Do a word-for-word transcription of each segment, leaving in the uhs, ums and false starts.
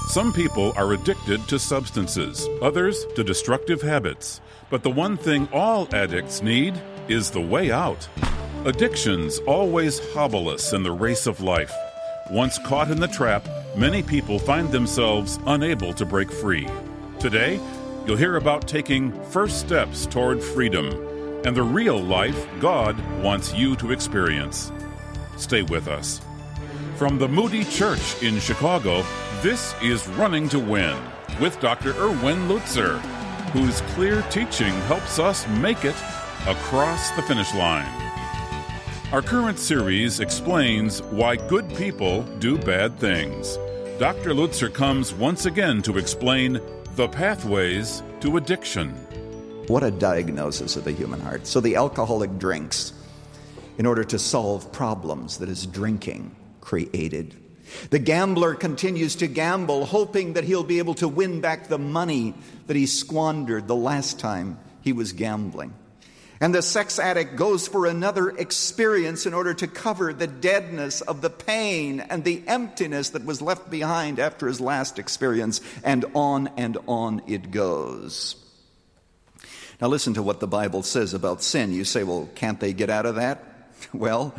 Some people are addicted to substances, others to destructive habits. But the one thing all addicts need is the way out. Addictions always hobble us in the race of life. Once caught in the trap, many people find themselves unable to break free. Today, you'll hear about taking first steps toward freedom and the real life God wants you to experience. Stay with us. From the Moody Church in Chicago, this is Running to Win with Doctor Erwin Lutzer, whose clear teaching helps us make it across the finish line. Our current series explains why good people do bad things. Doctor Lutzer comes once again to explain the pathways to addiction. What a diagnosis of the human heart. So the alcoholic drinks in order to solve problems that his drinking created. The gambler continues to gamble, hoping that he'll be able to win back the money that he squandered the last time he was gambling. And the sex addict goes for another experience in order to cover the deadness of the pain and the emptiness that was left behind after his last experience, and on and on it goes. Now listen to what the Bible says about sin. You say, well, can't they get out of that? Well,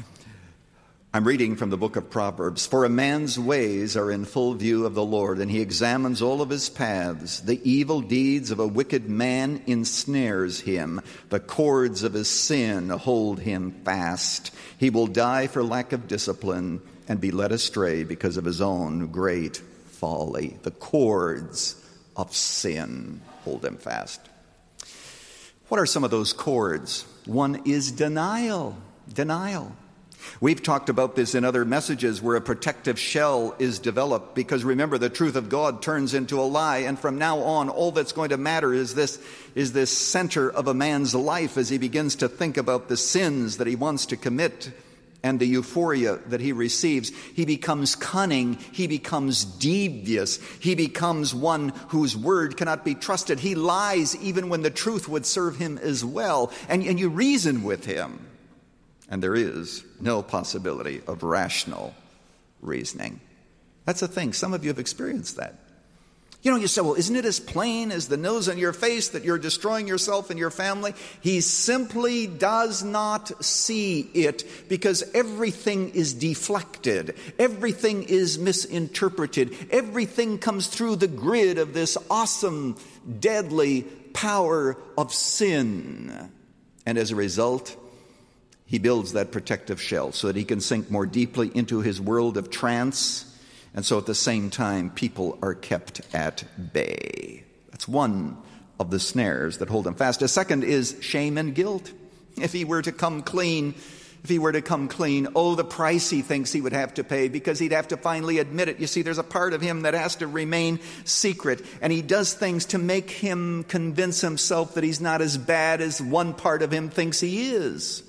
I'm reading from the book of Proverbs. For a man's ways are in full view of the Lord, and he examines all of his paths. The evil deeds of a wicked man ensnares him. The cords of his sin hold him fast. He will die for lack of discipline and be led astray because of his own great folly. The cords of sin hold him fast. What are some of those cords? One is denial. Denial. We've talked about this in other messages where a protective shell is developed because, remember, the truth of God turns into a lie, and from now on all that's going to matter is this is this center of a man's life as he begins to think about the sins that he wants to commit and the euphoria that he receives. He becomes cunning, he becomes devious, he becomes one whose word cannot be trusted. He lies even when the truth would serve him as well, and, and you reason with him. And there is no possibility of rational reasoning. That's a thing. Some of you have experienced that. You know, you say, well, isn't it as plain as the nose on your face that you're destroying yourself and your family? He simply does not see it because everything is deflected. Everything is misinterpreted. Everything comes through the grid of this awesome, deadly power of sin. And as a result, he builds that protective shell so that he can sink more deeply into his world of trance. And so at the same time, people are kept at bay. That's one of the snares that hold him fast. A second is shame and guilt. If he were to come clean, if he were to come clean, oh, the price he thinks he would have to pay because he'd have to finally admit it. You see, there's a part of him that has to remain secret, and he does things to make him convince himself that he's not as bad as one part of him thinks he is.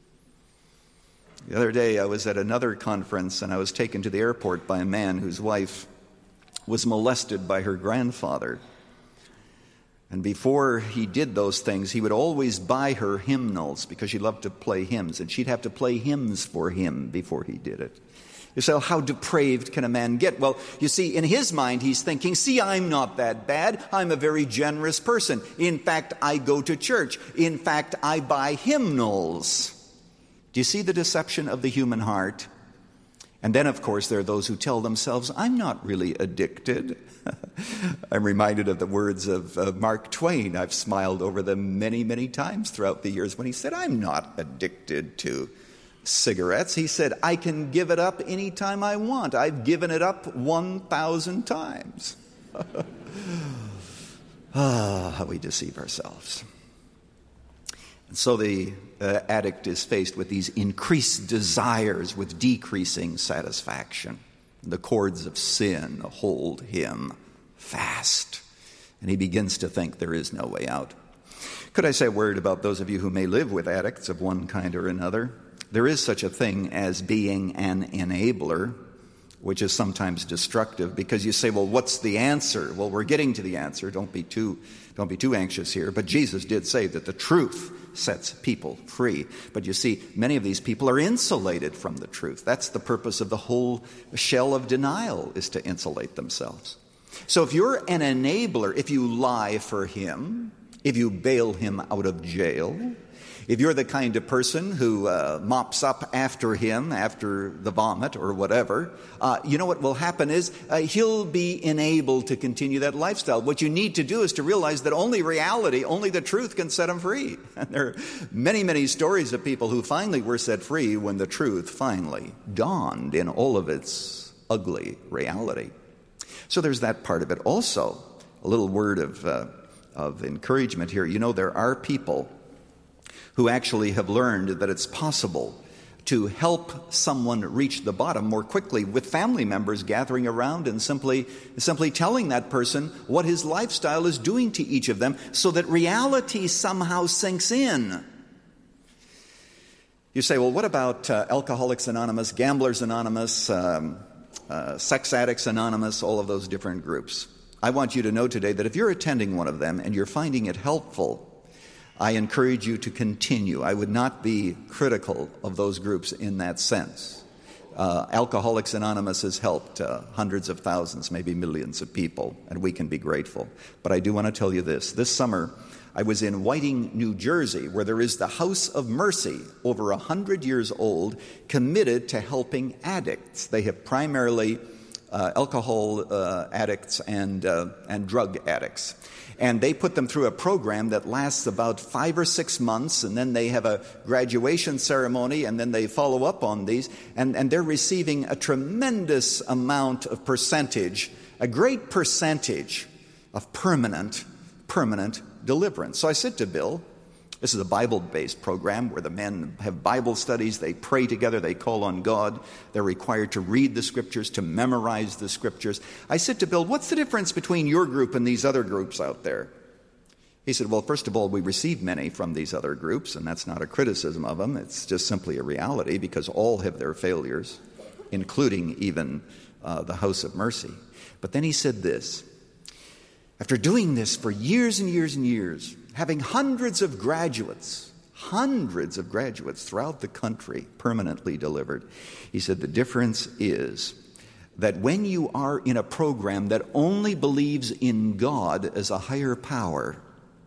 The other day I was at another conference and I was taken to the airport by a man whose wife was molested by her grandfather. And before he did those things, he would always buy her hymnals because she loved to play hymns, and she'd have to play hymns for him before he did it. You say, well, how depraved can a man get? Well, you see, in his mind, he's thinking, see, I'm not that bad. I'm a very generous person. In fact, I go to church. In fact, I buy hymnals. Do you see the deception of the human heart? And then, of course, there are those who tell themselves, I'm not really addicted. I'm reminded of the words of uh, Mark Twain. I've smiled over them many, many times throughout the years when he said, I'm not addicted to cigarettes. He said, I can give it up anytime I want. I've given it up one thousand times. Ah, how we deceive ourselves. And so the uh, addict is faced with these increased desires with decreasing satisfaction. The cords of sin hold him fast, and he begins to think there is no way out. Could I say a word about those of you who may live with addicts of one kind or another? There is such a thing as being an enabler which is sometimes destructive because you say, well, what's the answer? Well, we're getting to the answer. Don't be too, don't be too anxious here. But Jesus did say that the truth sets people free. But you see, many of these people are insulated from the truth. That's the purpose of the whole shell of denial, is to insulate themselves. So if you're an enabler, if you lie for him, if you bail him out of jail, if you're the kind of person who uh, mops up after him, after the vomit or whatever, uh, you know what will happen is uh, he'll be enabled to continue that lifestyle. What you need to do is to realize that only reality, only the truth can set him free. And there are many, many stories of people who finally were set free when the truth finally dawned in all of its ugly reality. So there's that part of it. Also, a little word of, uh, of encouragement here. You know, there are people who actually have learned that it's possible to help someone reach the bottom more quickly with family members gathering around and simply, simply telling that person what his lifestyle is doing to each of them so that reality somehow sinks in. You say, well, what about uh, Alcoholics Anonymous, Gamblers Anonymous, um, uh, Sex Addicts Anonymous, all of those different groups? I want you to know today that if you're attending one of them and you're finding it helpful, I encourage you to continue. I would not be critical of those groups in that sense. Uh, Alcoholics Anonymous has helped uh, hundreds of thousands, maybe millions of people, and we can be grateful. But I do want to tell you this. This summer, I was in Whiting, New Jersey, where there is the House of Mercy, over a hundred years old, committed to helping addicts. They have primarily uh, alcohol uh, addicts and uh, and drug addicts. And they put them through a program that lasts about five or six months, and then they have a graduation ceremony, and then they follow up on these, and, and they're receiving a tremendous amount of percentage, a great percentage of permanent, permanent deliverance. So I said to Bill, this is a Bible-based program where the men have Bible studies, they pray together, they call on God, they're required to read the Scriptures, to memorize the Scriptures. I said to Bill, what's the difference between your group and these other groups out there? He said, well, first of all, we receive many from these other groups, and that's not a criticism of them, it's just simply a reality because all have their failures, including even uh, the House of Mercy. But then he said this, after doing this for years and years and years, having hundreds of graduates, hundreds of graduates throughout the country permanently delivered, he said the difference is that when you are in a program that only believes in God as a higher power,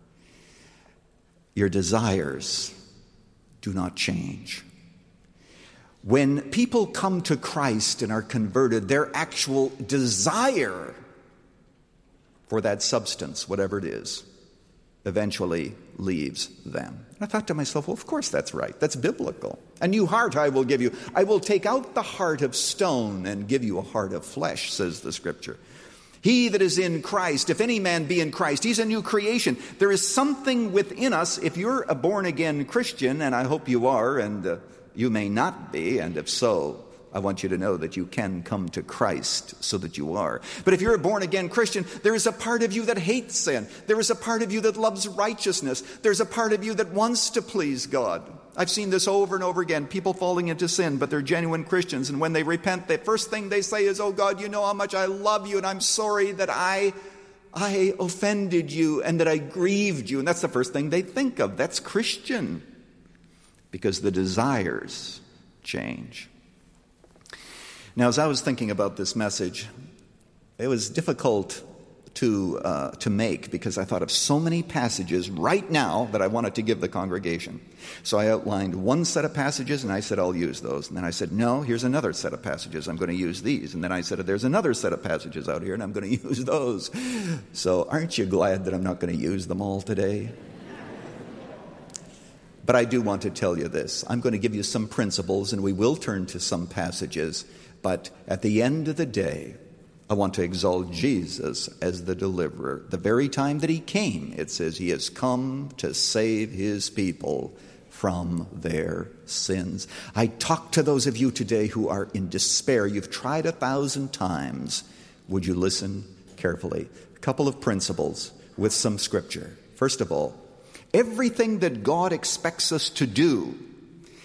your desires do not change. When people come to Christ and are converted, their actual desire for that substance, whatever it is, eventually leaves them. And I thought to myself, well, of course that's right. That's biblical. A new heart I will give you. I will take out the heart of stone and give you a heart of flesh, says the Scripture. He that is in Christ, if any man be in Christ, he's a new creation. There is something within us. If you're a born-again Christian, and I hope you are, and uh, you may not be, and if so, I want you to know that you can come to Christ so that you are. But if you're a born-again Christian, there is a part of you that hates sin. There is a part of you that loves righteousness. There's a part of you that wants to please God. I've seen this over and over again. People falling into sin, but they're genuine Christians. And when they repent, the first thing they say is, oh God, you know how much I love you, and I'm sorry that I, I offended you and that I grieved you. And that's the first thing they think of. That's Christian. Because the desires change. Now, as I was thinking about this message, it was difficult to uh, to make because I thought of so many passages right now that I wanted to give the congregation. So I outlined one set of passages, and I said, I'll use those. And then I said, no, here's another set of passages. I'm going to use these. And then I said, there's another set of passages out here, and I'm going to use those. So aren't you glad that I'm not going to use them all today? But I do want to tell you this. I'm going to give you some principles, and we will turn to some passages. But at the end of the day, I want to exalt Jesus as the deliverer. The very time that he came, it says he has come to save his people from their sins. I talk to those of you today who are in despair. You've tried a thousand times. Would you listen carefully? A couple of principles with some scripture. First of all, everything that God expects us to do,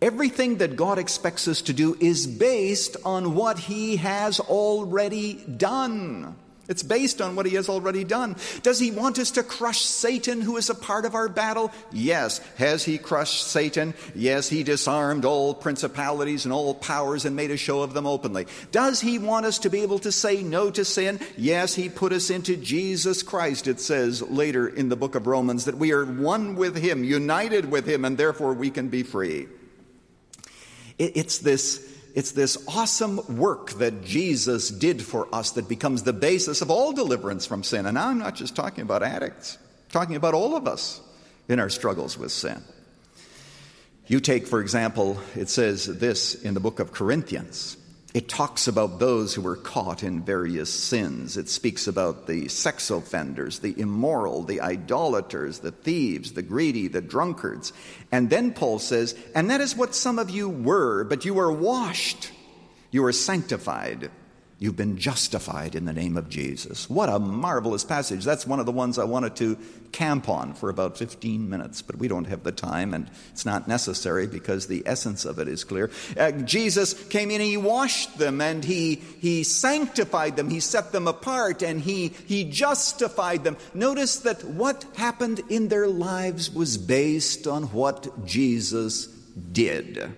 Everything that God expects us to do is based on what He has already done. It's based on what He has already done. Does He want us to crush Satan, who is a part of our battle? Yes. Has He crushed Satan? Yes, He disarmed all principalities and all powers and made a show of them openly. Does He want us to be able to say no to sin? Yes, He put us into Jesus Christ. It says later in the book of Romans that we are one with Him, united with Him, and therefore we can be free. It's this... It's this awesome work that Jesus did for us that becomes the basis of all deliverance from sin. And now I'm not just talking about addicts. I'm talking about all of us in our struggles with sin. You take, for example, it says this in the book of Corinthians. It talks about those who were caught in various sins. It speaks about the sex offenders, the immoral, the idolaters, the thieves, the greedy, the drunkards. And then Paul says, and that is what some of you were, but you were washed, you were sanctified, you've been justified in the name of Jesus. What a marvelous passage. That's one of the ones I wanted to camp on for about fifteen minutes, but we don't have the time, and it's not necessary because the essence of it is clear. Uh, Jesus came in and He washed them, and he, he sanctified them, He set them apart, and he, he justified them. Notice that what happened in their lives was based on what Jesus did.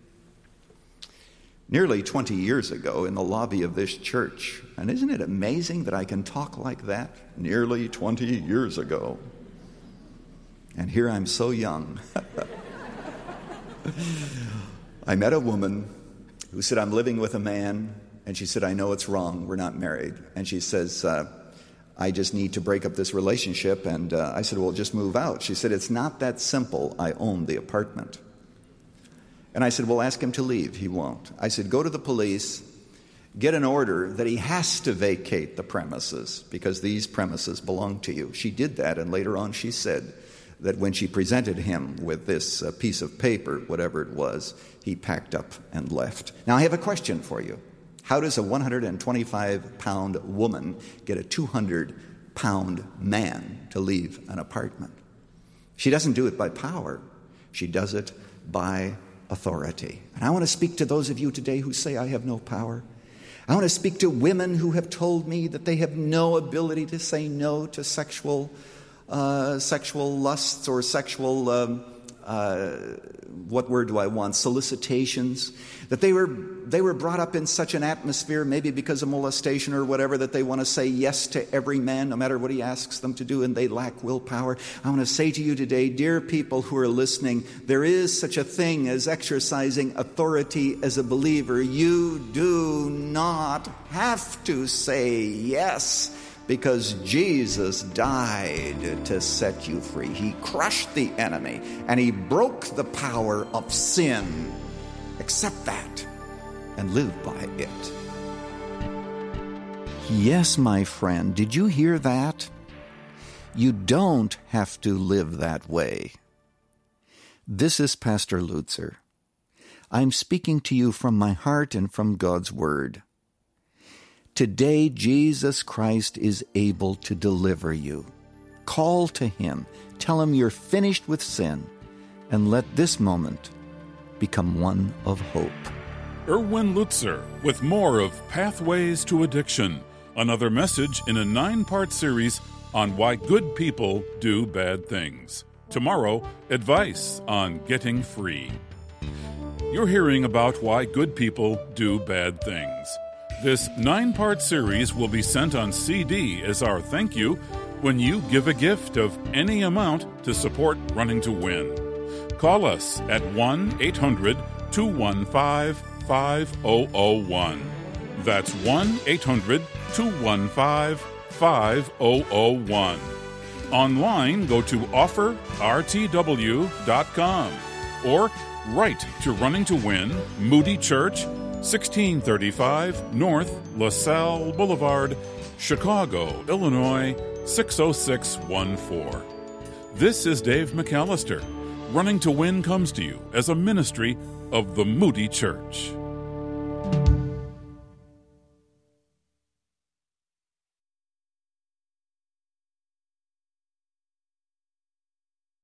Nearly twenty years ago in the lobby of this church, and isn't it amazing that I can talk like that? Nearly twenty years ago. And here I'm so young. I met a woman who said, I'm living with a man, and she said, I know it's wrong, we're not married. And she says, uh, I just need to break up this relationship. And uh, I said, well, just move out. She said, it's not that simple, I own the apartment. And I said, well, ask him to leave. He won't. I said, go to the police, get an order that he has to vacate the premises because these premises belong to you. She did that, and later on she said that when she presented him with this uh, piece of paper, whatever it was, he packed up and left. Now, I have a question for you. How does a one hundred twenty-five pound woman get a two hundred pound man to leave an apartment? She doesn't do it by power. She does it by authority. And I want to speak to those of you today who say, I have no power. I want to speak to women who have told me that they have no ability to say no to sexual uh, sexual lusts or sexual, um, uh, what word do I want, solicitations. That they were they were brought up in such an atmosphere, maybe because of molestation or whatever, that they want to say yes to every man, no matter what he asks them to do, and they lack willpower. I want to say to you today, dear people who are listening, there is such a thing as exercising authority as a believer. You do not have to say yes, because Jesus died to set you free. He crushed the enemy, and He broke the power of sin. Accept that and live by it. Yes, my friend, did you hear that? You don't have to live that way. This is Pastor Lutzer. I'm speaking to you from my heart and from God's Word. Today, Jesus Christ is able to deliver you. Call to Him. Tell Him you're finished with sin, and let this moment become one of hope. Erwin Lutzer with more of Pathways to Addiction, another message in a nine-part series on why good people do bad things. Tomorrow, advice on getting free. You're hearing about why good people do bad things. This nine-part series will be sent on C D as our thank you when you give a gift of any amount to support Running to Win. Call us at one eight hundred two one five five zero zero one. That's one eight hundred two one five five zero zero one. Online, go to offer r t w dot com or write to Running to Win, Moody Church, sixteen thirty-five North LaSalle Boulevard, Chicago, Illinois, six oh six one four. This is Dave McAllister. Running to Win comes to you as a ministry of the Moody Church.